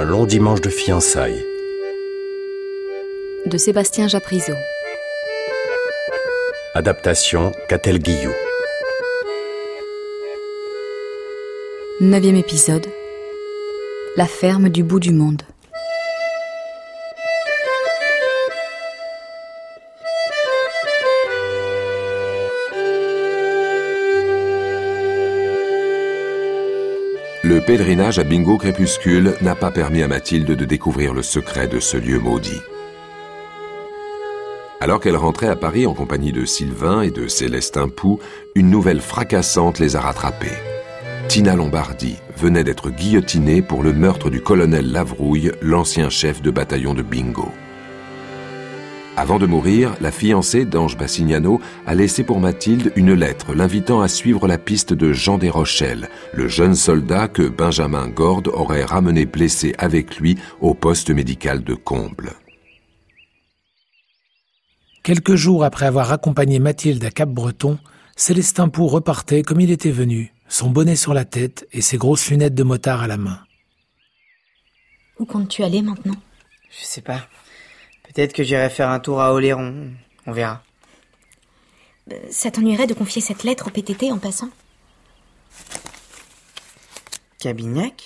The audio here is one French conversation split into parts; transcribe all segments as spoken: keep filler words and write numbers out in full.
Un long dimanche de fiançailles. De Sébastien Japrisot. Adaptation Catel Guillou. Neuvième épisode. La ferme du bout du monde. Le pèlerinage à Bingo Crépuscule n'a pas permis à Mathilde de découvrir le secret de ce lieu maudit. Alors qu'elle rentrait à Paris en compagnie de Sylvain et de Célestin Pou, une nouvelle fracassante les a rattrapés. Tina Lombardi venait d'être guillotinée pour le meurtre du colonel Lavrouille, l'ancien chef de bataillon de Bingo. Avant de mourir, la fiancée d'Ange Bassignano a laissé pour Mathilde une lettre l'invitant à suivre la piste de Jean Desrochelles, le jeune soldat que Benjamin Gorde aurait ramené blessé avec lui au poste médical de Combles. Quelques jours après avoir accompagné Mathilde à Cap-Breton, Célestin Pou repartait comme il était venu, son bonnet sur la tête et ses grosses lunettes de motard à la main. Où comptes-tu aller maintenant ? Je sais pas. Peut-être que j'irai faire un tour à Oléron. On verra. Euh, ça t'ennuierait de confier cette lettre au P T T en passant ? Cabignac ?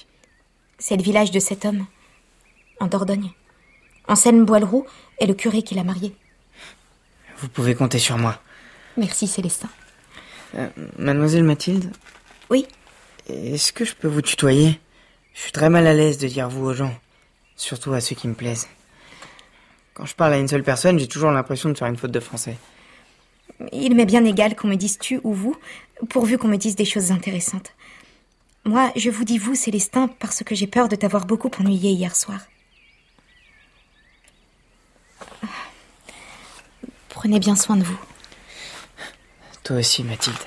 C'est le village de cet homme, en Dordogne. Anselme Boileroux est le curé qui l'a marié. Vous pouvez compter sur moi. Merci Célestin. Euh, Mademoiselle Mathilde ? Oui ? Est-ce que je peux vous tutoyer ? Je suis très mal à l'aise de dire vous aux gens, surtout à ceux qui me plaisent. Quand je parle à une seule personne, j'ai toujours l'impression de faire une faute de français. Il m'est bien égal qu'on me dise tu ou vous, pourvu qu'on me dise des choses intéressantes. Moi, je vous dis vous, Célestin, parce que j'ai peur de t'avoir beaucoup ennuyé hier soir. Prenez bien soin de vous. Toi aussi, Mathilde.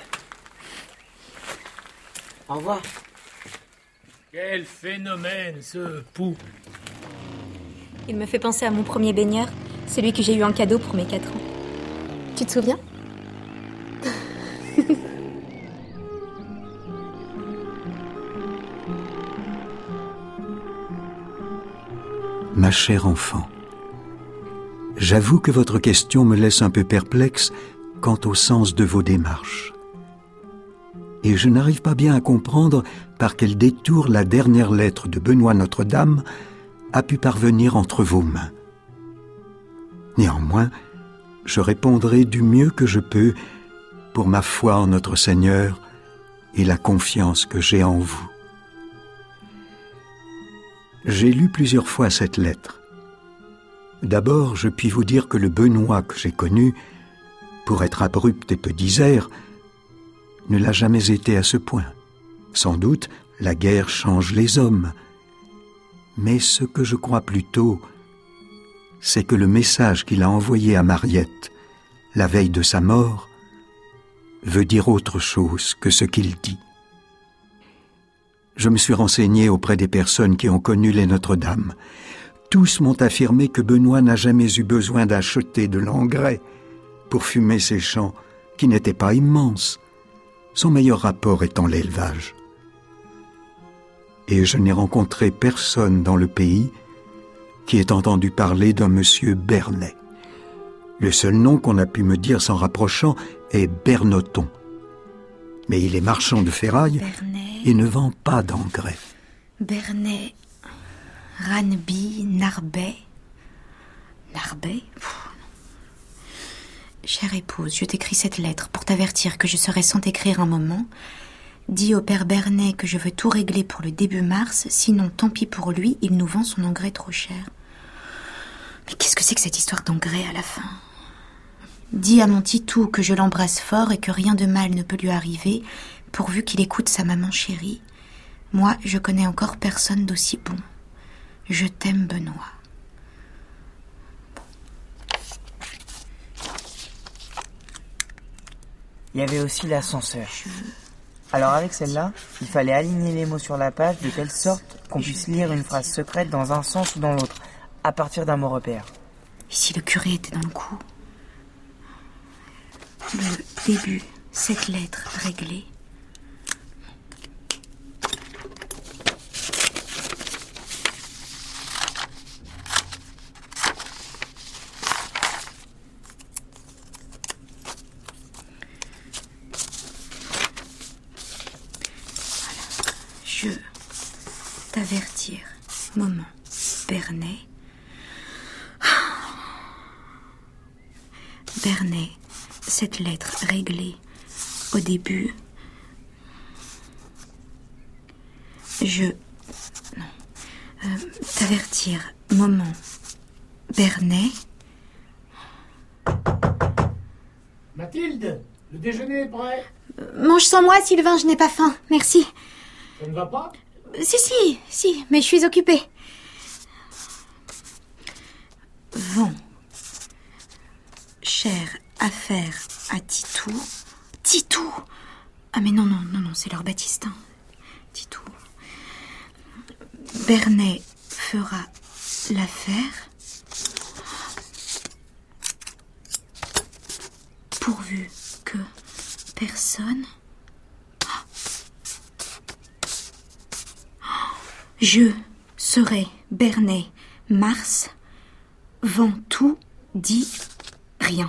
Au revoir. Quel phénomène, ce Pou! Il me fait penser à mon premier baigneur, celui que j'ai eu en cadeau pour mes quatre ans. Tu te souviens ? Ma chère enfant, j'avoue que votre question me laisse un peu perplexe quant au sens de vos démarches. Et je n'arrive pas bien à comprendre par quel détour la dernière lettre de Benoît Notre-Dame a pu parvenir entre vos mains. Néanmoins, je répondrai du mieux que je peux pour ma foi en notre Seigneur et la confiance que j'ai en vous. J'ai lu plusieurs fois cette lettre. D'abord, je puis vous dire que le Benoît que j'ai connu, pour être abrupt et peu disert, ne l'a jamais été à ce point. Sans doute, la guerre change les hommes. Mais ce que je crois plutôt, c'est que le message qu'il a envoyé à Mariette, la veille de sa mort, veut dire autre chose que ce qu'il dit. Je me suis renseigné auprès des personnes qui ont connu les Notre-Dame. Tous m'ont affirmé que Benoît n'a jamais eu besoin d'acheter de l'engrais pour fumer ses champs, qui n'étaient pas immenses, son meilleur rapport étant l'élevage. Et je n'ai rencontré personne dans le pays qui ait entendu parler d'un monsieur Bernet. Le seul nom qu'on a pu me dire s'en rapprochant est Bernoton. Mais il est marchand de ferraille Bernet, et ne vend pas d'engrais. Bernet, Ranby, Narbet. Narbet ? Chère épouse, je t'écris cette lettre pour t'avertir que je serai sans t'écrire un moment. Dis au père Bernet que je veux tout régler pour le début mars, sinon tant pis pour lui, il nous vend son engrais trop cher. Mais qu'est-ce que c'est que cette histoire d'engrais à la fin ? Dis à mon Titou que je l'embrasse fort et que rien de mal ne peut lui arriver, pourvu qu'il écoute sa maman chérie. Moi, je connais encore personne d'aussi bon. Je t'aime, Benoît. Il y avait aussi l'ascenseur. Alors avec celle-là, il fallait aligner les mots sur la page de telle sorte qu'on puisse lire une phrase secrète dans un sens ou dans l'autre, à partir d'un mot repère. Et si le curé était dans le coup ? Le début, cette lettre réglée. Bernet. Bernet, cette lettre réglée au début. Je... Non. Euh, t'avertir. Moment. Bernet. Mathilde, le déjeuner est prêt. Euh, mange sans moi, Sylvain, je n'ai pas faim. Merci. Ça ne va pas? Si, si, si, mais je suis occupée. Vend. Chère affaire à Titou. Titou! Ah mais non, non, non, non, c'est leur Baptistin. Titou. Bernet fera l'affaire pourvu que personne... Je serai Bernet Mars, vend tout, dit rien.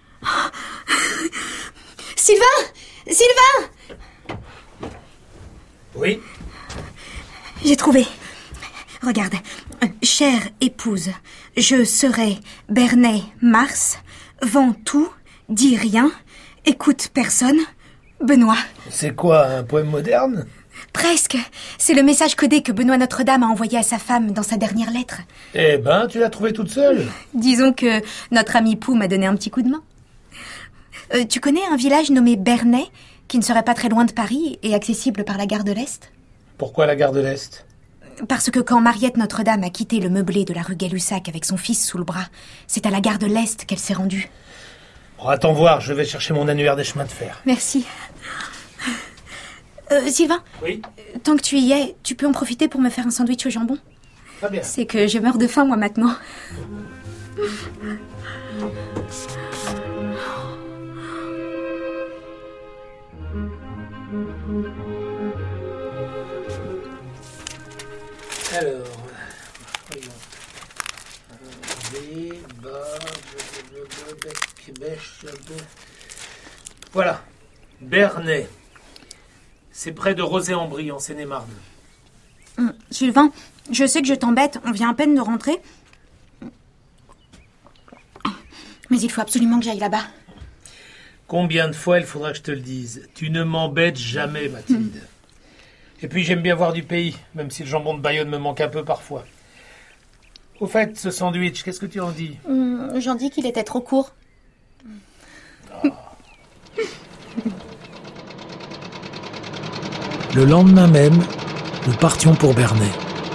Sylvain! Sylvain! Oui? J'ai trouvé. Regarde. Chère épouse, je serai Bernet Mars, vend tout, dit rien, écoute personne, Benoît. C'est quoi, un poème moderne? Presque. C'est le message codé que Benoît Notre-Dame a envoyé à sa femme dans sa dernière lettre. Eh ben, tu l'as trouvé toute seule? Disons que notre ami Pou m'a donné un petit coup de main. Euh, tu connais un village nommé Bernet, qui ne serait pas très loin de Paris et accessible par la gare de l'Est? Pourquoi la gare de l'Est? Parce que quand Mariette Notre-Dame a quitté le meublé de la rue Gay-Lussac avec son fils sous le bras, c'est à la gare de l'Est qu'elle s'est rendue. Bon, attends voir, je vais chercher mon annuaire des chemins de fer. Merci. Euh, Sylvain? Oui? Tant que tu y es, tu peux en profiter pour me faire un sandwich au jambon? Très bien. C'est que je meurs de faim, moi, maintenant. Alors, voyons. V, bas, bêche, voilà. Bernet. C'est près de Rozay-en-Brie, en Seine-et-Marne. Hum, Sylvain, je sais que je t'embête, on vient à peine de rentrer. Mais il faut absolument que j'aille là-bas. Combien de fois il faudra que je te le dise? Tu ne m'embêtes jamais, Mathilde. Hum. Et puis j'aime bien voir du pays, même si le jambon de Bayonne me manque un peu parfois. Au fait, ce sandwich, qu'est-ce que tu en dis? Hum, J'en dis qu'il était trop court. Oh. Le lendemain même, nous partions pour Bernet.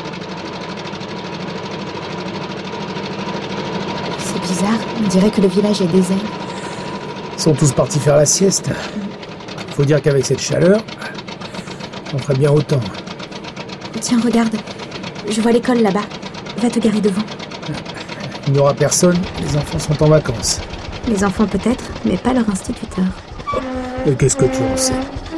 C'est bizarre, on dirait que le village est désert. Ils sont tous partis faire la sieste. Faut dire qu'avec cette chaleur, on ferait bien autant. Tiens, regarde, je vois l'école là-bas. Va te garer devant. Il n'y aura personne, les enfants sont en vacances. Les enfants peut-être, mais pas leur instituteur. Et qu'est-ce que tu en sais?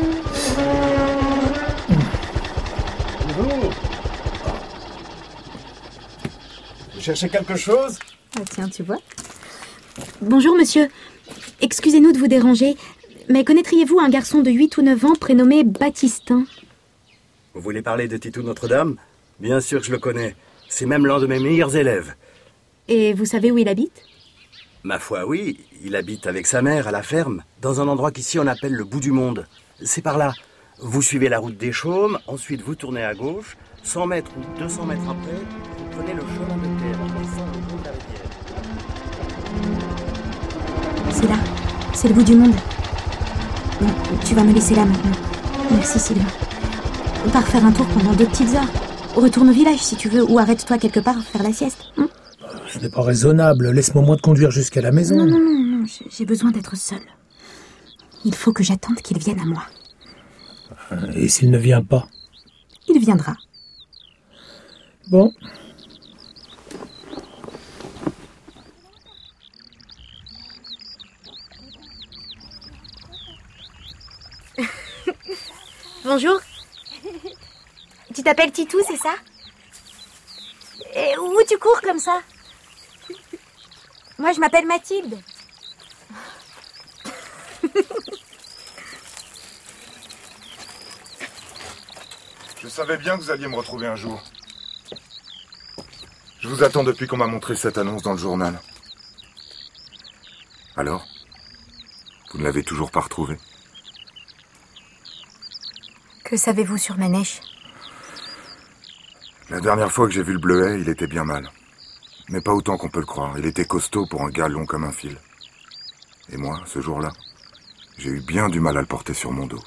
Vous cherchez quelque chose? Ah tiens, tu vois. Bonjour monsieur. Excusez-nous de vous déranger, mais connaîtriez-vous un garçon de huit ou neuf ans prénommé Baptistin? Vous voulez parler de Titou Notre-Dame? Bien sûr que je le connais. C'est même l'un de mes meilleurs élèves. Et vous savez où il habite? Ma foi, oui. Il habite avec sa mère à la ferme, dans un endroit qu'ici on appelle le bout du monde. C'est par là. Vous suivez la route des Chaumes, ensuite vous tournez à gauche, cent mètres ou deux cents mètres après, vous prenez le chemin de terre qui descend le long de la rivière. C'est là. C'est le bout du monde. Bon, tu vas me laisser là maintenant. Merci Sylvain. On part faire un tour pendant deux petites heures. Retourne au village si tu veux, ou arrête-toi quelque part faire la sieste. Hein? Ce n'est pas raisonnable. Laisse-moi au moins te conduire jusqu'à la maison. Non, non, non, non. J'ai besoin d'être seule. Il faut que j'attende qu'il vienne à moi. Et s'il ne vient pas? Il viendra. Bon. Bonjour. Tu t'appelles Titou, c'est ça? Et où tu cours comme ça? Moi, je m'appelle Mathilde. Je savais bien que vous alliez me retrouver un jour. Je vous vous attends depuis qu'on m'a montré cette annonce dans le journal. Alors? Vous ne l'avez toujours pas retrouvé? Que savez-vous sur Manèche? La dernière fois que j'ai vu le bleuet, il était bien mal. Mais pas autant qu'on peut le croire. Il était costaud pour un gars long comme un fil. Et moi, ce jour-là, j'ai eu bien du mal à le porter sur mon dos.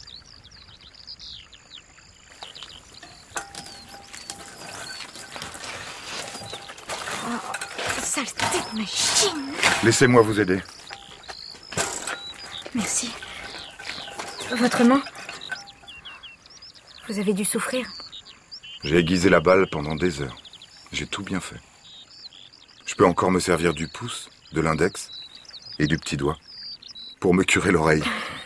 Oh, saleté de machine! Laissez-moi vous aider. Merci. Votre main? Vous avez dû souffrir? J'ai aiguisé la balle pendant des heures. J'ai tout bien fait. Je peux encore me servir du pouce, de l'index et du petit doigt pour me curer l'oreille.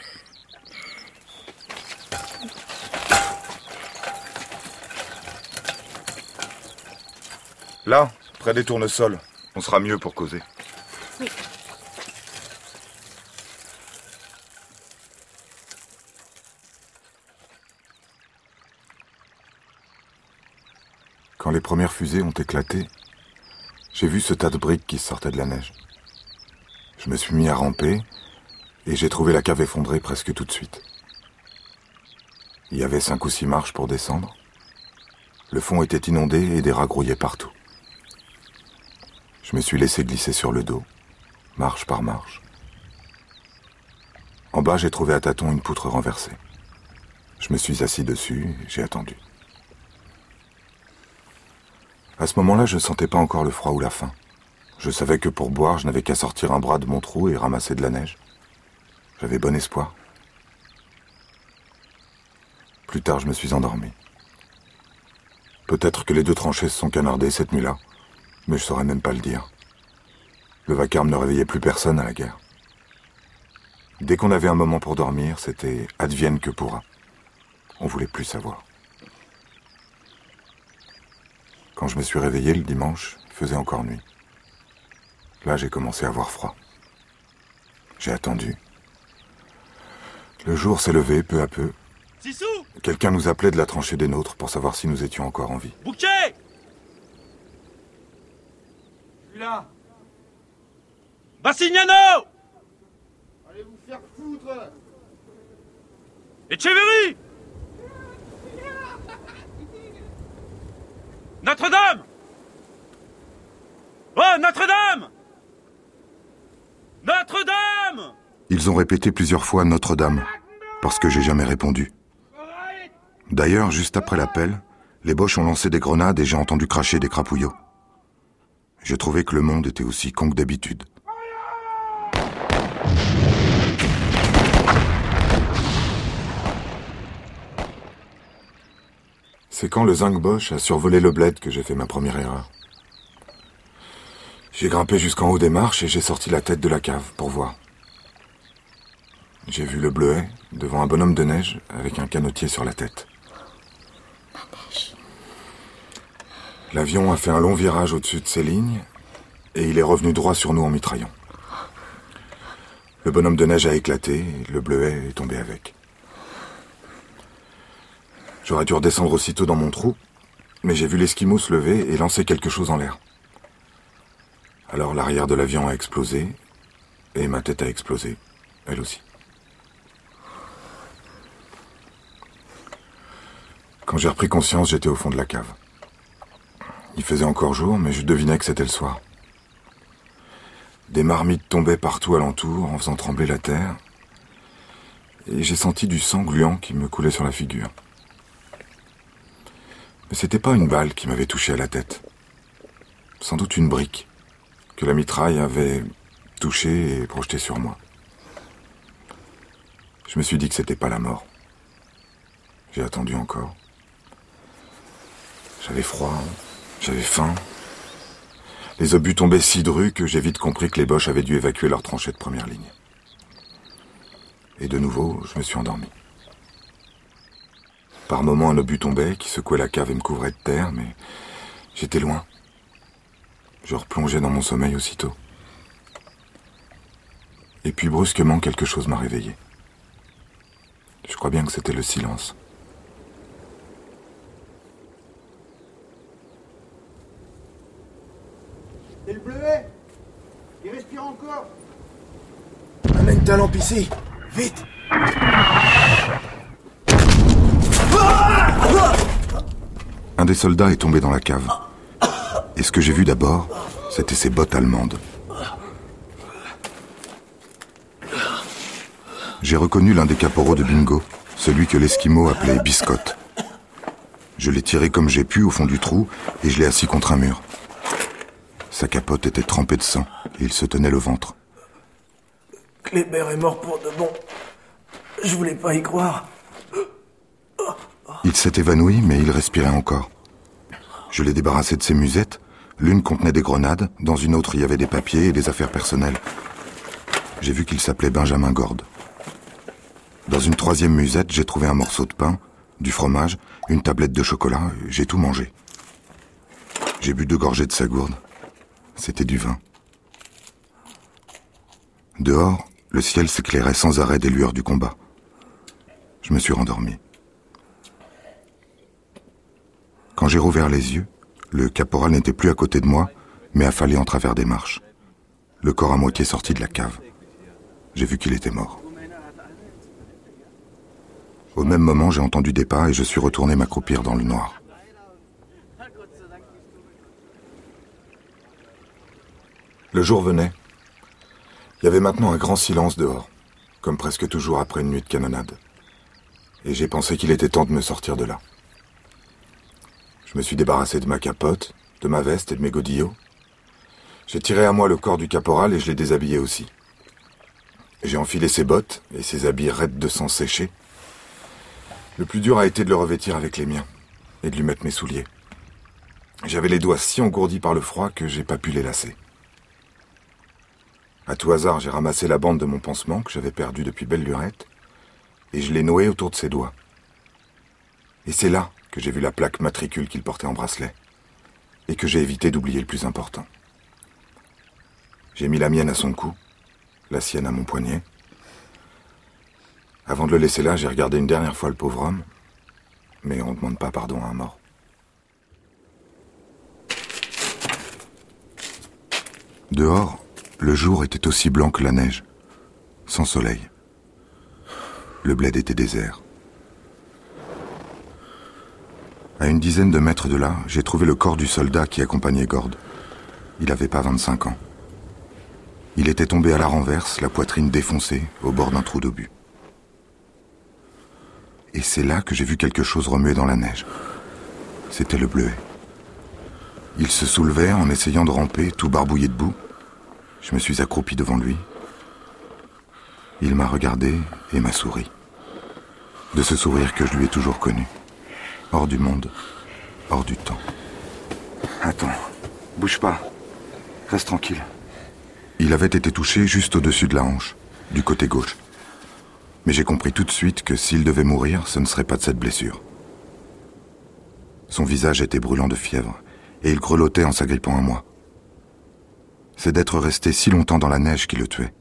Là, près des tournesols, on sera mieux pour causer. Oui. Quand les premières fusées ont éclaté, j'ai vu ce tas de briques qui sortaient de la neige. Je me suis mis à ramper et j'ai trouvé la cave effondrée presque tout de suite. Il y avait cinq ou six marches pour descendre. Le fond était inondé et des rats grouillaient partout. Je me suis laissé glisser sur le dos, marche par marche. En bas, j'ai trouvé à tâtons une poutre renversée. Je me suis assis dessus et j'ai attendu. À ce moment-là, je ne sentais pas encore le froid ou la faim. Je savais que pour boire, je n'avais qu'à sortir un bras de mon trou et ramasser de la neige. J'avais bon espoir. Plus tard, je me suis endormi. Peut-être que les deux tranchées se sont canardées cette nuit-là, mais je saurais même pas le dire. Le vacarme ne réveillait plus personne à la guerre. Dès qu'on avait un moment pour dormir, c'était advienne que pourra. On voulait plus savoir. Quand je me suis réveillé le dimanche, il faisait encore nuit. Là, j'ai commencé à avoir froid. J'ai attendu. Le jour s'est levé peu à peu. Sissou! Quelqu'un nous appelait de la tranchée des nôtres pour savoir si nous étions encore en vie. Bouquet! Je suis là. Bassignano! Allez vous faire foutre! Etcheverry! Notre-Dame! Oh, Notre-Dame! Notre-Dame! Ils ont répété plusieurs fois Notre-Dame, parce que j'ai jamais répondu. D'ailleurs, juste après l'appel, les Boches ont lancé des grenades et j'ai entendu cracher des crapouillots. J'ai trouvé que le monde était aussi con que d'habitude. C'est quand le zinc Boche a survolé le bled que j'ai fait ma première erreur. J'ai grimpé jusqu'en haut des marches et j'ai sorti la tête de la cave pour voir. J'ai vu le bleuet devant un bonhomme de neige avec un canotier sur la tête. L'avion a fait un long virage au-dessus de ses lignes et il est revenu droit sur nous en mitraillant. Le bonhomme de neige a éclaté et le bleuet est tombé avec. J'aurais dû redescendre aussitôt dans mon trou, mais j'ai vu l'esquimau se lever et lancer quelque chose en l'air. Alors l'arrière de l'avion a explosé et ma tête a explosé, elle aussi. Quand j'ai repris conscience, j'étais au fond de la cave. Il faisait encore jour, mais je devinais que c'était le soir. Des marmites tombaient partout alentour en faisant trembler la terre, et j'ai senti du sang gluant qui me coulait sur la figure. Mais c'était pas une balle qui m'avait touché à la tête. Sans doute une brique que la mitraille avait touchée et projetée sur moi. Je me suis dit que c'était pas la mort. J'ai attendu encore. J'avais froid, j'avais faim. Les obus tombaient si drus que j'ai vite compris que les Boches avaient dû évacuer leurs tranchées de première ligne. Et de nouveau, je me suis endormi. Par moments, un obus tombait qui secouait la cave et me couvrait de terre, mais j'étais loin. Je replongeais dans mon sommeil aussitôt. Et puis brusquement, quelque chose m'a réveillé. Je crois bien que c'était le silence. encore. Amène ta lampe ici, vite. Un des soldats est tombé dans la cave. Et ce que j'ai vu d'abord, c'était ses bottes allemandes. J'ai reconnu l'un des caporaux de Bingo, celui que l'Esquimau appelait Biscotte. Je l'ai tiré comme j'ai pu au fond du trou et je l'ai assis contre un mur. Sa capote était trempée de sang et il se tenait le ventre. Kléber est mort pour de bon. Je voulais pas y croire. Il s'est évanoui, mais il respirait encore. Je l'ai débarrassé de ses musettes. L'une contenait des grenades, dans une autre il y avait des papiers et des affaires personnelles. J'ai vu qu'il s'appelait Benjamin Gorde. Dans une troisième musette, j'ai trouvé un morceau de pain, du fromage, une tablette de chocolat. J'ai tout mangé. J'ai bu deux gorgées de sa gourde. C'était du vin. Dehors, le ciel s'éclairait sans arrêt des lueurs du combat. Je me suis rendormi. Quand j'ai rouvert les yeux, le caporal n'était plus à côté de moi, mais affalé en travers des marches. Le corps à moitié sorti de la cave. J'ai vu qu'il était mort. Au même moment, j'ai entendu des pas et je suis retourné m'accroupir dans le noir. Le jour venait. Il y avait maintenant un grand silence dehors, comme presque toujours après une nuit de canonnade. Et j'ai pensé qu'il était temps de me sortir de là. Je me suis débarrassé de ma capote, de ma veste et de mes godillots. J'ai tiré à moi le corps du caporal et je l'ai déshabillé aussi. J'ai enfilé ses bottes et ses habits raides de sang séché. Le plus dur a été de le revêtir avec les miens et de lui mettre mes souliers. J'avais les doigts si engourdis par le froid que j'ai pas pu les lasser. À tout hasard, j'ai ramassé la bande de mon pansement que j'avais perdue depuis belle lurette et je l'ai nouée autour de ses doigts. Et c'est là que j'ai vu la plaque matricule qu'il portait en bracelet et que j'ai évité d'oublier le plus important. J'ai mis la mienne à son cou, la sienne à mon poignet. Avant de le laisser là, j'ai regardé une dernière fois le pauvre homme, mais on ne demande pas pardon à un mort. Dehors, le jour était aussi blanc que la neige, sans soleil. Le bled était désert. À une dizaine de mètres de là, j'ai trouvé le corps du soldat qui accompagnait Gorde. Il n'avait pas vingt-cinq ans. Il était tombé à la renverse, la poitrine défoncée, au bord d'un trou d'obus. Et c'est là que j'ai vu quelque chose remuer dans la neige. C'était le bleuet. Il se soulevait en essayant de ramper, tout barbouillé de boue. Je me suis accroupi devant lui. Il m'a regardé et m'a souri. De ce sourire que je lui ai toujours connu. Hors du monde, hors du temps. Attends, bouge pas. Reste tranquille. Il avait été touché juste au-dessus de la hanche, du côté gauche. Mais j'ai compris tout de suite que s'il devait mourir, ce ne serait pas de cette blessure. Son visage était brûlant de fièvre, et il grelottait en s'agrippant à moi. C'est d'être resté si longtemps dans la neige qui le tuait.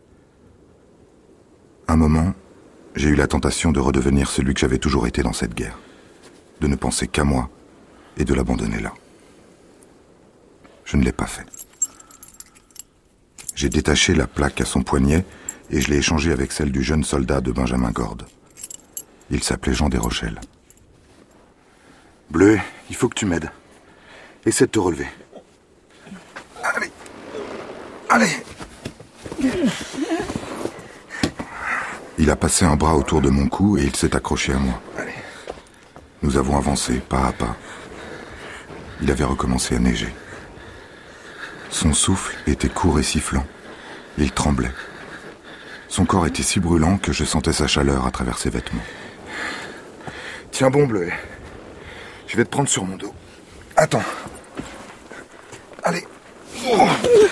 Un moment, j'ai eu la tentation de redevenir celui que j'avais toujours été dans cette guerre. De ne penser qu'à moi et de l'abandonner là. Je ne l'ai pas fait. J'ai détaché la plaque à son poignet et je l'ai échangée avec celle du jeune soldat de Benjamin Gorde. Il s'appelait Jean Desrochelles. Bleuet, il faut que tu m'aides. Essaie de te relever. Allez. Allez. Il a passé un bras autour de mon cou et il s'est accroché à moi. Allez. Nous avons avancé pas à pas. Il avait recommencé à neiger. Son souffle était court et sifflant. Il tremblait. Son corps était si brûlant que je sentais sa chaleur à travers ses vêtements. Tiens bon, Bleuet. Je vais te prendre sur mon dos. Attends. Allez. Oh.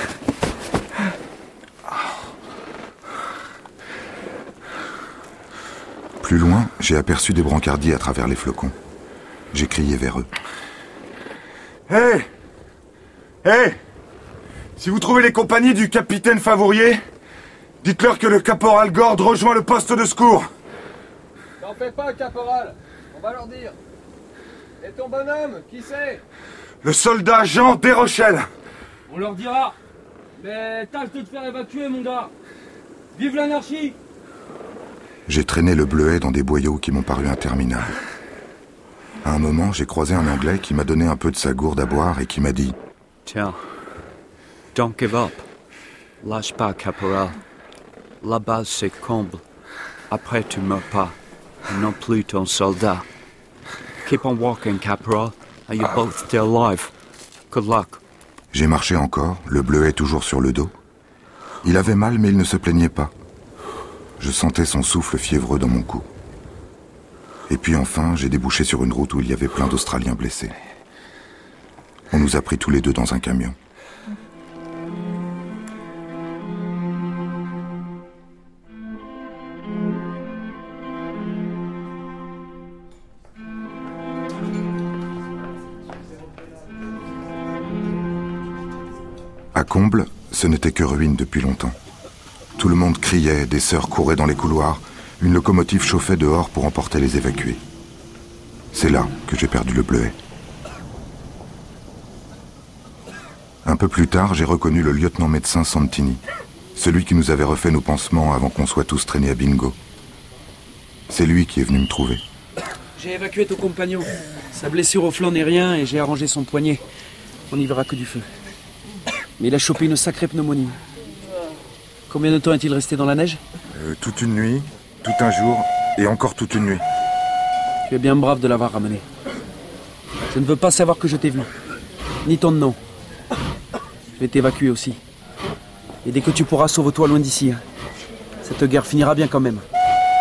Plus loin, j'ai aperçu des brancardiers à travers les flocons. J'ai crié vers eux. Hé hey Hé hey Si vous trouvez les compagnies du capitaine Favourier, dites-leur que le caporal Gorde rejoint le poste de secours. T'en fais pas, caporal. On va leur dire. Et ton bonhomme, qui c'est? Le soldat Jean Desrochelles. On leur dira. Mais tâche de te faire évacuer, mon gars. Vive l'anarchie! J'ai traîné le bleuet dans des boyaux qui m'ont paru interminables. À un moment, j'ai croisé un Anglais qui m'a donné un peu de sa gourde à boire et qui m'a dit « Tiens, don't give up. Lâche pas, caporal. La base, c'est comble. Après, tu meurs pas. Et non plus ton soldat. Keep on walking, caporal, and you're both still alive. Good luck. » J'ai marché encore, le bleuet toujours sur le dos. Il avait mal, mais il ne se plaignait pas. Je sentais son souffle fiévreux dans mon cou. Et puis enfin, j'ai débouché sur une route où il y avait plein d'Australiens blessés. On nous a pris tous les deux dans un camion. À Comble, ce n'était que ruine depuis longtemps. Tout le monde criait, des sœurs couraient dans les couloirs, une locomotive chauffait dehors pour emporter les évacués. C'est là que j'ai perdu le bleuet. Un peu plus tard, j'ai reconnu le lieutenant-médecin Santini, celui qui nous avait refait nos pansements avant qu'on soit tous traînés à Bingo. C'est lui qui est venu me trouver. J'ai évacué ton compagnon. Sa blessure au flanc n'est rien et j'ai arrangé son poignet. On n'y verra que du feu. Mais il a chopé une sacrée pneumonie. Combien de temps est-il resté dans la neige ? euh, Toute une nuit, tout un jour et encore toute une nuit. Tu es bien brave de l'avoir ramené. Je ne veux pas savoir que je t'ai vu. Ni ton nom. Je vais t'évacuer aussi. Et dès que tu pourras, sauve-toi loin d'ici. Hein. Cette guerre finira bien quand même.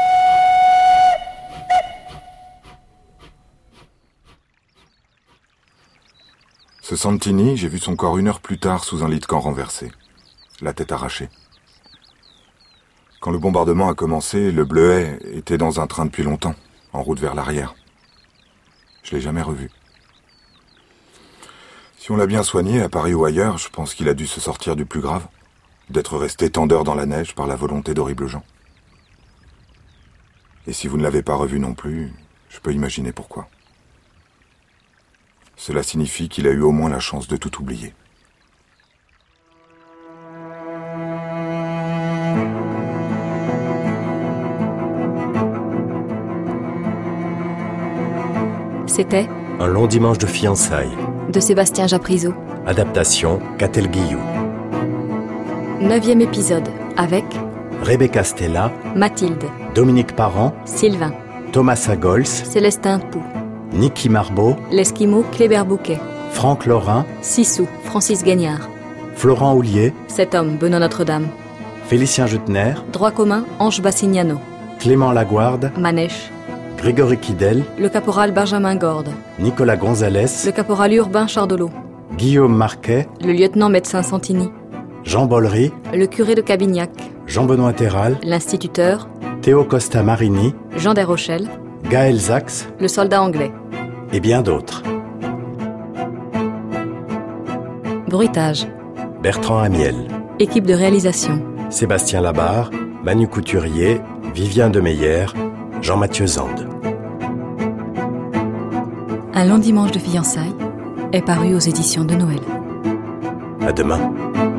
Ce Santini, j'ai vu son corps une heure plus tard sous un lit de camp renversé, la tête arrachée. Quand le bombardement a commencé, le bleuet était dans un train depuis longtemps, en route vers l'arrière. Je l'ai jamais revu. Si on l'a bien soigné, à Paris ou ailleurs, je pense qu'il a dû se sortir du plus grave, d'être resté tant d'heures dans la neige par la volonté d'horribles gens. Et si vous ne l'avez pas revu non plus, je peux imaginer pourquoi. Cela signifie qu'il a eu au moins la chance de tout oublier. C'était Un long dimanche de fiançailles. De Sébastien Japrisot. Adaptation Catel Guillou. Neuvième épisode avec Rebecca Stella, Mathilde, Dominique Parent, Sylvain, Thomas Sagols, Célestin Pou, Niki Marbeau, l'Esquimau Kléber Bouquet, Franck Laurin, Sissou, Francis Gagnard, Florent Houlier, Cet homme, Benoît Notre-Dame, Félicien Jutner, Droit commun, Ange Bassignano, Clément Laguarde, Manèche, Grégory Kidel, le caporal Benjamin Gorde, Nicolas Gonzalez, le caporal Urbain Chardelot, Guillaume Marquet, le lieutenant médecin Santini, Jean Bollery, le curé de Cabignac, Jean-Benoît Terral, l'instituteur, Théo Costa Marini, Jean Desrochelles, Gaël Zax, le soldat anglais, et bien d'autres. Bruitage, Bertrand Amiel, équipe de réalisation, Sébastien Labarre, Manu Couturier, Vivien Demeyer, Jean-Mathieu Zande. Un long dimanche de fiançailles est paru aux éditions de Noël. À demain.